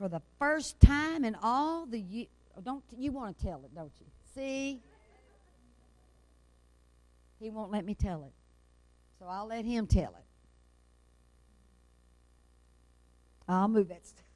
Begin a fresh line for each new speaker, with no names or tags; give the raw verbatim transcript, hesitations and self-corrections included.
for the first time in all the year. Don't you want to tell it, don't you? See? He won't let me tell it. So I'll let him tell it. I'll move that stuff.